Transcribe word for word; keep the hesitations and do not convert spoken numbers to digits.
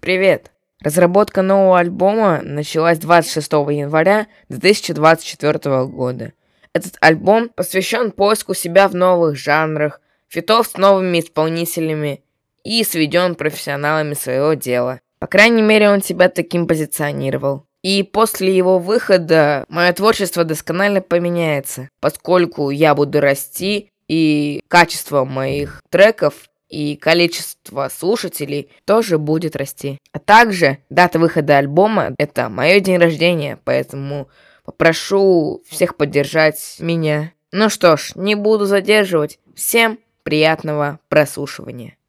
Привет! Разработка нового альбома началась двадцать шестого января две тысячи двадцать четвёртого года. Этот альбом посвящен поиску себя в новых жанрах, фитов с новыми исполнителями и сведен профессионалами своего дела. По крайней мере, он себя таким позиционировал. И после его выхода мое творчество досконально поменяется, поскольку я буду расти, и качество моих треков и количество слушателей тоже будет расти. А также дата выхода альбома — это мое день рождения, поэтому попрошу всех поддержать меня. Ну что ж, не буду задерживать. Всем приятного прослушивания.